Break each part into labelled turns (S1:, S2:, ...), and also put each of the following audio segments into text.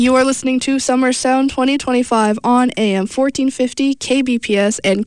S1: You are listening to Summer Sound 2025 on AM 1450, KBPS, and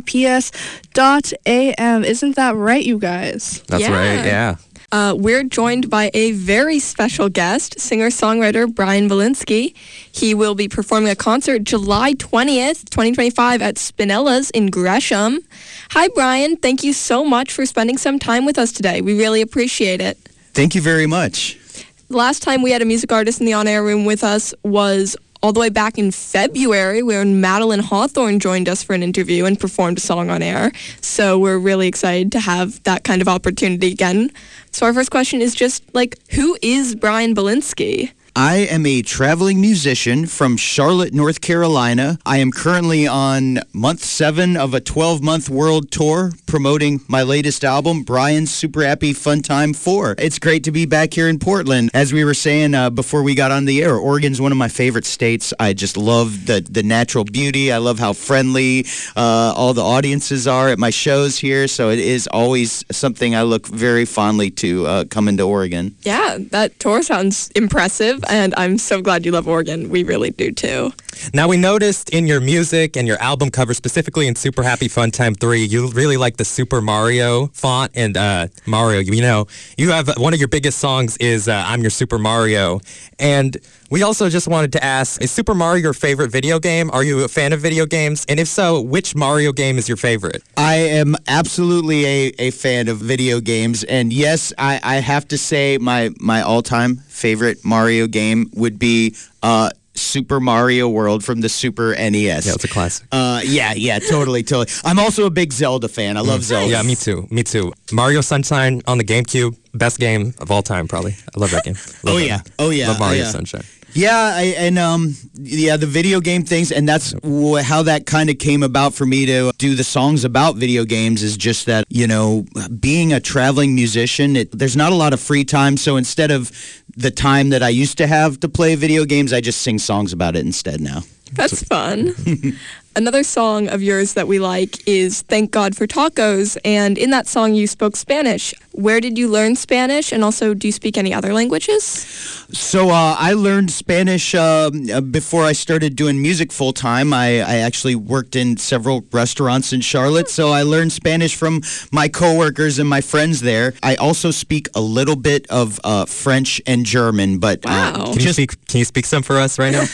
S1: KBPS.AM. Isn't that right, you guys?
S2: That's right, yeah.
S3: We're joined by a very special guest, singer-songwriter Brian Volinsky. He will be performing a concert July 20th, 2025 at Spinella's in Gresham. Hi, Brian. Thank you so much for spending some time with us today. We really appreciate it.
S4: Thank you very much.
S3: The last time we had a music artist in the on-air room with us was all the way back in February, when Madeline Hawthorne joined us for an interview and performed a song on air. So we're really excited to have that kind of opportunity again. So our first question is just, who is Brian Volinsky?
S4: I am a traveling musician from Charlotte, North Carolina. I am currently on month 7 of a 12-month world tour promoting my latest album, Brian's Super Happy Fun Time 4. It's great to be back here in Portland. As we were saying before we got on the air, Oregon's one of my favorite states. I just love the natural beauty. I love how friendly all the audiences are at my shows here. So it is always something I look very fondly to coming to Oregon.
S3: Yeah, that tour sounds impressive. And I'm so glad you love Oregon. We really do, too.
S2: Now, we noticed in your music and your album cover, specifically in Super Happy Fun Time 3, you really like the Super Mario font. And Mario, you have one of your biggest songs is I'm Your Super Mario. And we also just wanted to ask, is Super Mario your favorite video game? Are you a fan of video games? And if so, which Mario game is your favorite?
S4: I am absolutely a fan of video games. And yes, I have to say my all-time favorite Mario game would be Super Mario World from the Super NES.
S2: Yeah, it's a classic.
S4: Yeah, totally. I'm also a big Zelda fan. I love Zelda.
S2: Yeah, me too. Mario Sunshine on the GameCube, best game of all time, probably. I love that game.
S4: Oh yeah.
S2: Love Mario Sunshine.
S4: Yeah, the video game things, and that's how that kind of came about for me to do the songs about video games is just that, being a traveling musician, there's not a lot of free time, so instead of the time that I used to have to play video games, I just sing songs about it instead now.
S3: That's fun. Another song of yours that we like is Thank God for Tacos, and in that song you spoke Spanish. Where did you learn Spanish, and also do you speak any other languages?
S4: So I learned Spanish before I started doing music full-time. I actually worked in several restaurants in Charlotte, so I learned Spanish from my coworkers and my friends there. I also speak a little bit of French and German, but...
S3: Wow.
S2: Can you speak some for us right now?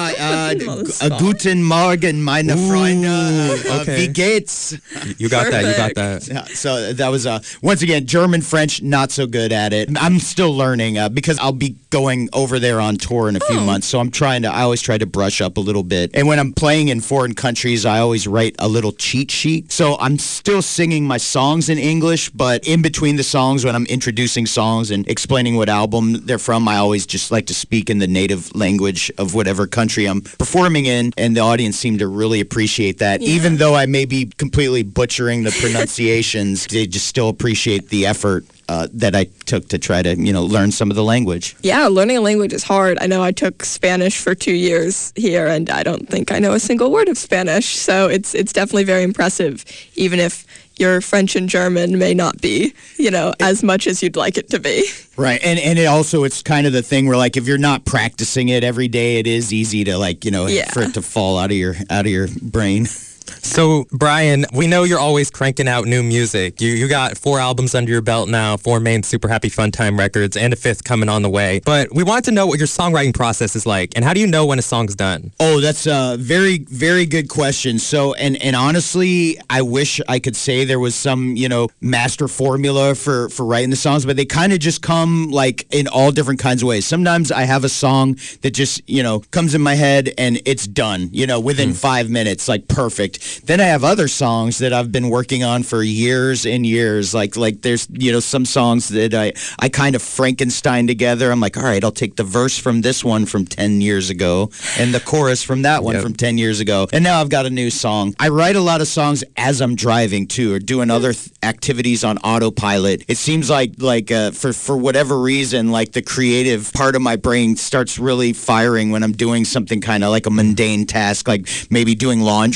S4: Guten Morgen, meine Freunde.
S2: Okay.
S4: Wie geht's?
S2: You got that.
S4: Yeah, so that was, once again, German, French, not so good at it. I'm still learning because I'll be going over there on tour in a few months, so I always try to brush up a little bit. And when I'm playing in foreign countries, I always write a little cheat sheet. So I'm still singing my songs in English, but in between the songs, when I'm introducing songs and explaining what album they're from, I always just like to speak in the native language of whatever country I'm performing in, and the audience seemed to really appreciate that. Yeah. Even though I may be completely butchering the pronunciations, they just still appreciate the effort that I took to try to, learn some of the language.
S3: Yeah, learning a language is hard. I know I took Spanish for 2 years here, and I don't think I know a single word of Spanish. So it's definitely very impressive, even if your French and German may not be, as much as you'd like it to be.
S4: Right, and it's kind of the thing where, if you're not practicing it every day, it is easy to, for it to fall out of your brain.
S2: So, Brian, we know you're always cranking out new music. You got 4 albums under your belt now, 4 main Super Happy Fun Time records, and a 5th coming on the way. But we wanted to know what your songwriting process is like, and how do you know when a song's done?
S4: Oh, that's a very, very good question. So, and honestly, I wish I could say there was some, master formula for writing the songs, but they kind of just come, in all different kinds of ways. Sometimes I have a song that just, comes in my head, and it's done, within 5 minutes, perfect. Then I have other songs that I've been working on for years and years. Like there's, some songs that I kind of Frankenstein together. I'm like, all right, I'll take the verse from this one from 10 years ago and the chorus from that one from 10 years ago. And now I've got a new song. I write a lot of songs as I'm driving too, or doing other activities on autopilot. It seems like for whatever reason, the creative part of my brain starts really firing when I'm doing something kind of like a mundane task, like maybe doing laundry or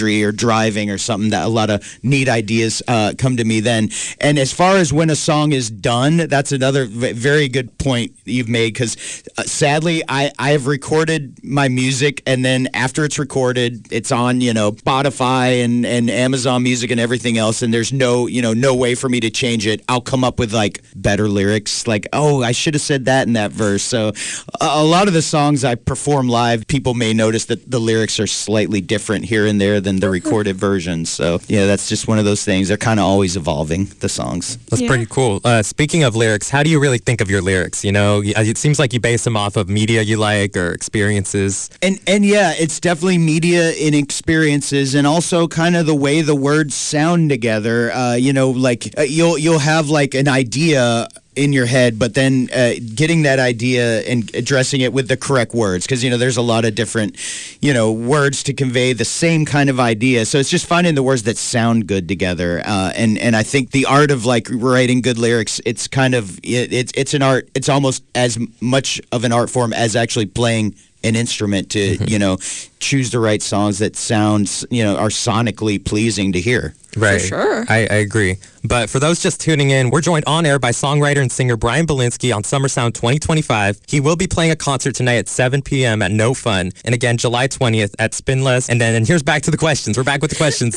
S4: driving or something, that a lot of neat ideas come to me then. And as far as when a song is done, that's another very good point you've made, because sadly I have recorded my music, and then after it's recorded, it's on, Spotify and Amazon Music and everything else, and there's no way for me to change it. I'll come up with like better lyrics, like, oh, I should have said that in that verse. So a lot of the songs I perform live, people may notice that the lyrics are slightly different here and there than the recorded version. So yeah, that's just one of those things. They're kind of always evolving, the songs.
S2: That's pretty cool. Speaking of lyrics, how do you really think of your lyrics? It seems like you base them off of media you like or experiences.
S4: And yeah, it's definitely media and experiences, and also kind of the way the words sound together. You'll have like an idea in your head, but then getting that idea and addressing it with the correct words, because there's a lot of different words to convey the same kind of idea. So it's just finding the words that sound good together, and I think the art of like writing good lyrics, it's kind of it's an art. It's almost as much of an art form as actually playing an instrument to choose the right songs that sounds are sonically pleasing to hear.
S2: Right.
S3: For sure.
S2: I agree. But for those just tuning in, we're joined on air by songwriter and singer Brian Belinsky on Summer Sound 2025. He will be playing a concert tonight at 7 p.m. at No Fun. And again, July 20th at Spinless. And here's back to the questions. We're back with the questions.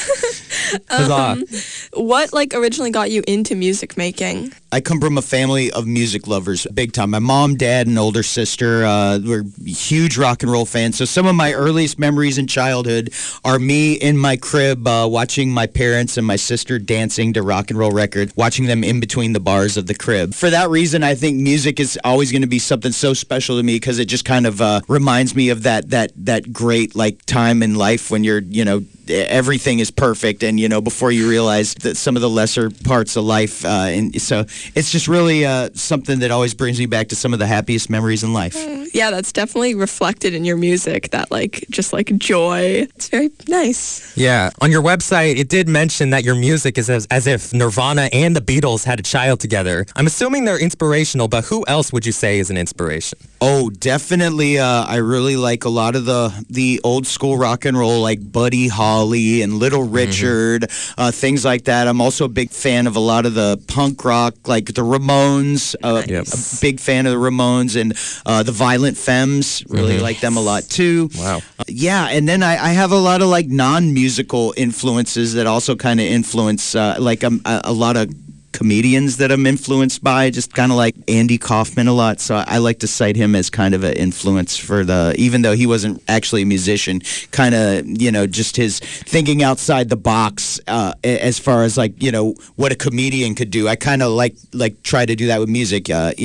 S3: What originally got you into music making?
S4: I come from a family of music lovers, big time. My mom, dad, and older sister were huge rock and roll fans. So some of my earliest memories in childhood are me in my crib watching my parents and my sister dancing to rock and roll records, watching them in between the bars of the crib. For that reason, I think music is always going to be something so special to me, because it just kind of reminds me of that great time in life when you're, everything is perfect, and before you realize that some of the lesser parts of life, and so it's just really something that always brings me back to some of the happiest memories in life.
S3: Yeah, that's definitely reflected in your music, that just joy. It's very nice.
S2: Yeah, on your website it did mention that your music is as if Nirvana and the Beatles had a child together. I'm assuming they're inspirational, but who else would you say is an inspiration?
S4: Oh, definitely. I really like a lot of the old school rock and roll, like Buddy Holly and Little Richard, things like that. I'm also a big fan of a lot of the punk rock, like the Ramones. A big fan of the Ramones, and the Violent Femmes. Really like them a lot too.
S2: Wow.
S4: Yeah, and then I have a lot of non-musical influences that also kind of influence a lot of comedians that I'm influenced by, just kind of like Andy Kaufman a lot. So I like to cite him as kind of an influence for even though he wasn't actually a musician, kind of, just his thinking outside the box as far as what a comedian could do. I kind of like try to do that with music,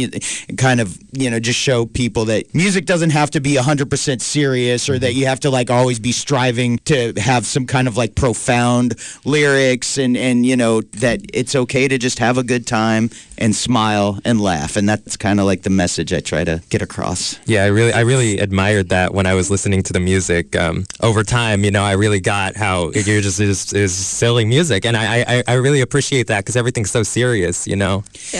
S4: kind of, just show people that music doesn't have to be 100% serious, or that you have to always be striving to have some kind of profound lyrics, and that it's okay to just have a good time and smile and laugh, and that's kind of the message I try to get across.
S2: Yeah, I really admired that when I was listening to the music. Over time, I really got how you're just is silly music, and I really appreciate that, because everything's so serious,
S3: Yeah.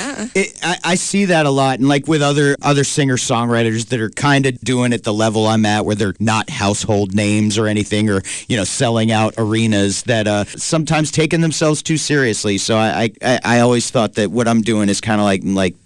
S4: I see that a lot, and with other singer-songwriters that are kind of doing it the level I'm at, where they're not household names or anything, or selling out arenas, that sometimes taking themselves too seriously. So I always thought that what I'm doing is kind of like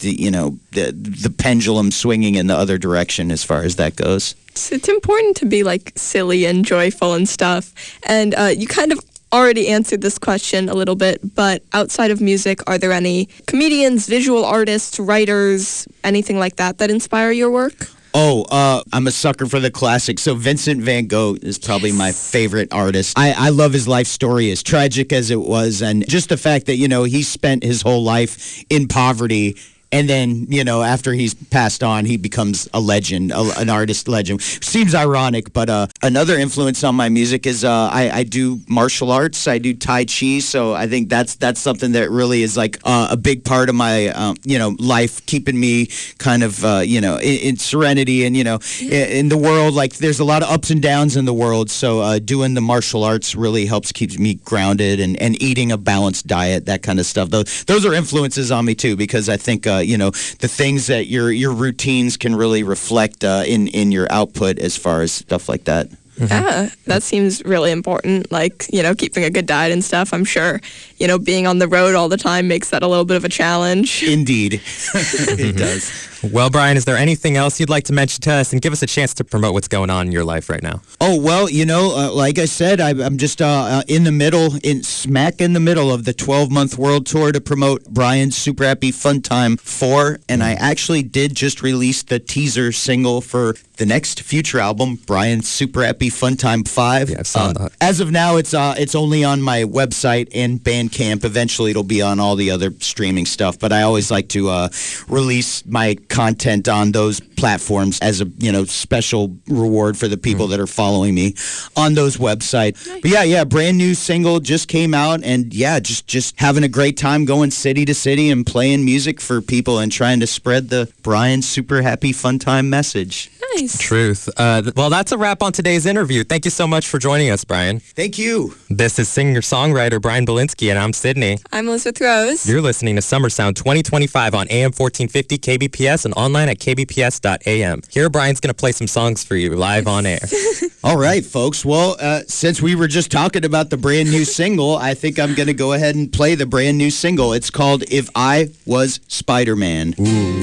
S4: the pendulum swinging in the other direction as far as that goes.
S3: It's important to be silly and joyful and stuff. And you kind of already answered this question a little bit, but outside of music, are there any comedians, visual artists, writers, anything like that inspire your work?
S4: Oh, I'm a sucker for the classics. So Vincent van Gogh is probably my favorite artist. I love his life story, as tragic as it was, and just the fact that, he spent his whole life in poverty. And then, after he's passed on, he becomes a legend, an artist legend. Seems ironic, but another influence on my music is I do martial arts. I do Tai Chi, so I think that's something that really is a big part of my life, keeping me kind of in serenity, and in the world. There's a lot of ups and downs in the world, so doing the martial arts really helps keep me grounded, and eating a balanced diet, that kind of stuff. Those are influences on me too, because I think the things that your routines can really reflect in your output as far as stuff like that.
S3: Yeah, that seems really important. Like, keeping a good diet and stuff. I'm sure, being on the road all the time makes that a little bit of a challenge.
S4: Indeed. It does.
S2: Well, Brian, is there anything else you'd like to mention to us and give us a chance to promote what's going on in your life right now?
S4: Oh, well, like I said, I'm just smack in the middle of the 12-month world tour to promote Brian's Super Happy Fun Time 4, and I actually did just release the teaser single for the next future album, Brian's Super Happy Fun Time 5.
S2: Yeah, I saw that.
S4: As of now, it's only on my website and Bandcamp. Eventually, it'll be on all the other streaming stuff, but I always like to release my content on those platforms as a special reward for the people that are following me on those websites. Nice. But yeah, brand new single just came out, and just having a great time going city to city and playing music for people and trying to spread the Brian Super Happy Fun Time message.
S3: Nice.
S2: Truth. Well, that's a wrap on today's interview. Thank you so much for joining us, Brian.
S4: Thank you.
S2: This is singer-songwriter Brian Belinsky, and I'm Sydney.
S3: I'm Elizabeth Rose.
S2: You're listening to Summer Sound 2025 on AM 1450 KBPS and online at kbps.am. Here, Brian's going to play some songs for you live on air.
S4: All right, folks. Well, since we were just talking about the brand new single, I think I'm going to go ahead and play the brand new single. It's called If I Was Spider-Man.
S2: Ooh.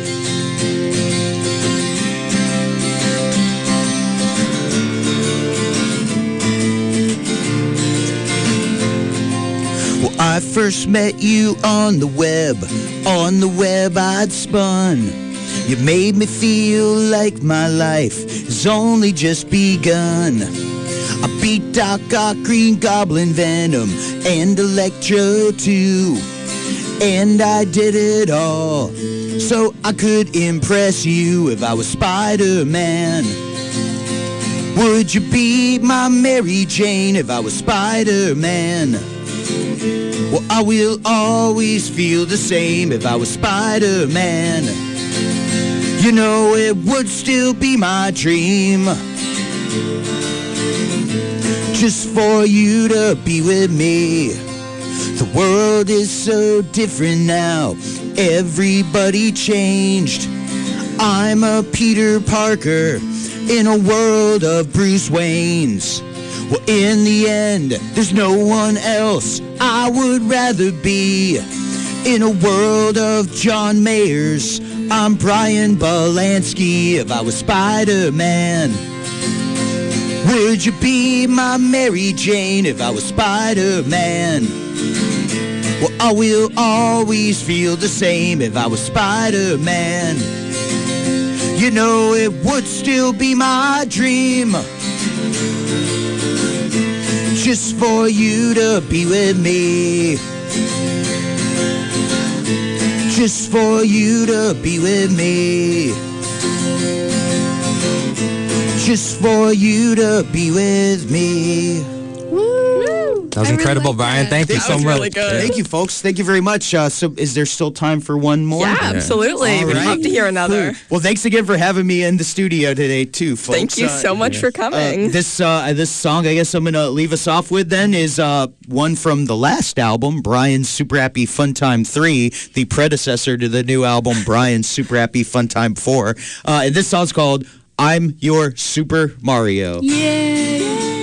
S4: I first met you on the web I'd spun. You made me feel like my life has only just begun. I beat Doc Ock, Green Goblin, Venom, and Electro too. And I did it all so I could impress you. If I was Spider-Man, would you be my Mary Jane? If I was Spider-Man, well, I will always feel the same. If I was Spider-Man, it would still be my dream just for you to be with me. The world is so different now, everybody changed. I'm a Peter Parker in a world of Bruce Waynes. Well, in the end, there's no one else I would rather be. In a world of John Mayers, I'm Brian Belansky. If I was Spider-Man, would you be my Mary Jane? If I was Spider-Man, well, I will always feel the same. If I was Spider-Man, it would still be my dream just for you to be with me. Just for you to be with me. Just for you to be with me.
S2: That was incredible, Brian. Thank you so much.
S3: Really good.
S4: Thank you, folks. Thank you very much. So is there still time for one more?
S3: Yeah, absolutely.
S4: All
S3: We'd
S4: right.
S3: love to hear another.
S4: Well, thanks again for having me in the studio today, too, folks.
S3: Thank you so much for coming.
S4: This song, I guess I'm going to leave us off with then, is one from the last album, Brian's Super Happy Fun Time 3, the predecessor to the new album, Brian's Super Happy Fun Time 4. And this song's called I'm Your Super Mario.
S1: Yay!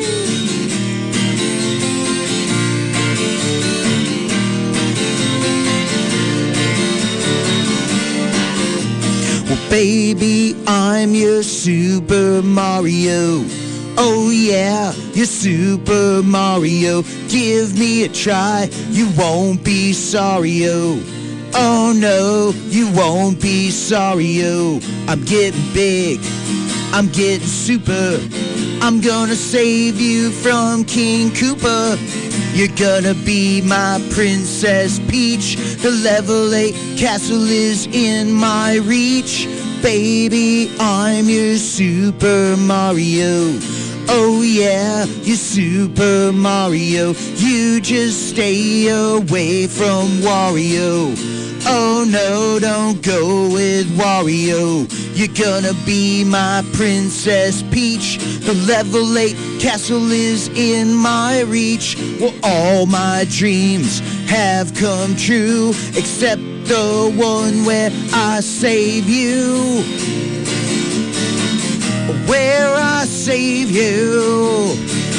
S4: Well, baby, I'm your Super Mario. Oh yeah, you're Super Mario. Give me a try, you won't be sorry-o. Oh no, you won't be sorry-o. I'm getting big, I'm getting super. I'm gonna save you from King Koopa. You're gonna be my Princess Peach. The level 8 castle is in my reach. Baby, I'm your Super Mario. Oh yeah, you're Super Mario. You just stay away from Wario. Oh no, don't go with Wario. You're gonna be my Princess Peach. The level 8 castle is in my reach. Well, all my dreams have come true, except the one where I save you. where I save you.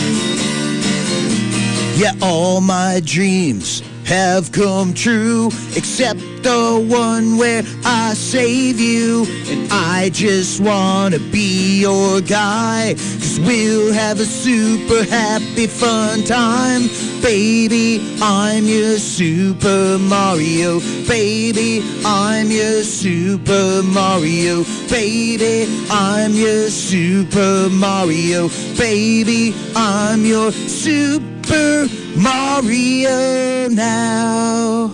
S4: Yeah, all my dreams have come true, except the one where I save you. And I just wanna be your guy, 'cause we'll have a super happy fun time. Baby, I'm your Super Mario. Baby, I'm your Super Mario. Baby, I'm your Super Mario. Baby, I'm your Super Mario now.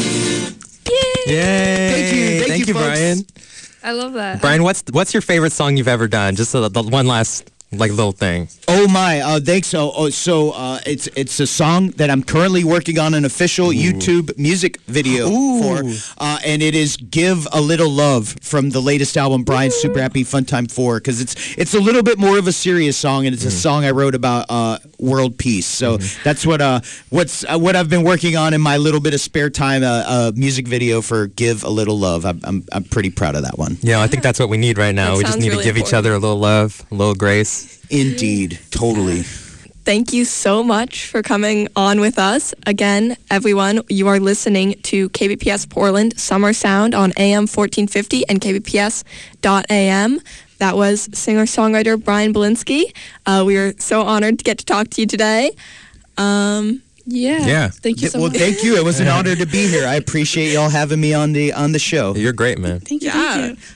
S2: Yay!
S4: Thank you, folks.
S2: Brian.
S1: I love that.
S2: Brian, what's your favorite song you've ever done? Just the one last little thing.
S4: Oh my! Thanks. It's a song that I'm currently working on an official YouTube music video for, and it is "Give a Little Love" from the latest album, Brian's Super Happy Fun Time 4. Because it's a little bit more of a serious song, and it's a song I wrote about world peace. So that's what I've been working on in my little bit of spare time. A music video for "Give a Little Love." I'm pretty proud of that one.
S2: Yeah, I think that's what we need right now.
S3: That
S2: We just
S3: sounds
S2: need to
S3: really
S2: give each
S3: important.
S2: other a little love, a little grace.
S4: Indeed, totally.
S3: Thank you so much for coming on with us. Again, everyone, you are listening to KBPS Portland Summer Sound on AM 1450 and KBPS.am. That was singer-songwriter Brian Belinsky. We are so honored to get to talk to you today.
S1: Yeah. Thank you so
S4: Well,
S1: much.
S4: thank you. It was an honor to be here. I appreciate y'all having me on the show.
S2: You're great, man.
S1: Thank you.
S3: Yeah.
S1: Thank you.